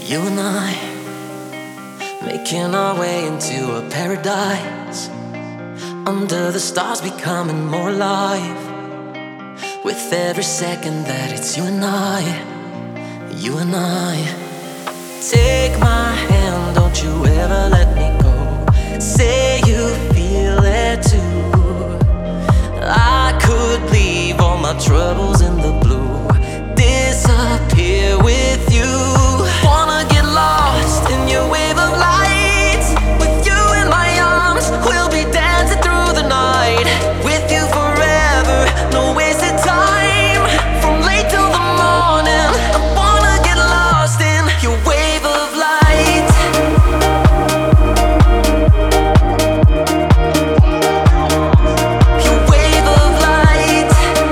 You and I, making our way into a paradise, under the stars becoming more alive. With every second that it's you and I, you and I. Take my hand, don't you ever let me go. Say you feel it too. I could leave all my troubles in the blue, disappear with you. Wanna get lost in your wave of light. With you in my arms, we'll be dancing through the night. With you forever, no wasted time. From late till the morning, I wanna get lost in your wave of light. Your wave of light.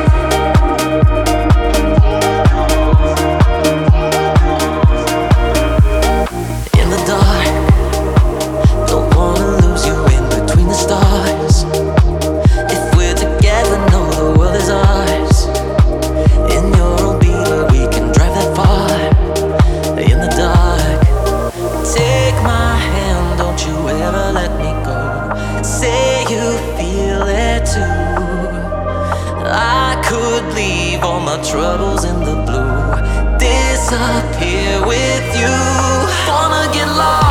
In the dark, don't wanna lose you in between the stars. If we're together, know the world is ours. In your own Beamer, we can drive that far. In the dark, take my hand, don't you ever let me go. Say you feel it too. I could leave all my troubles in the blue, disappear with you. Wanna get lost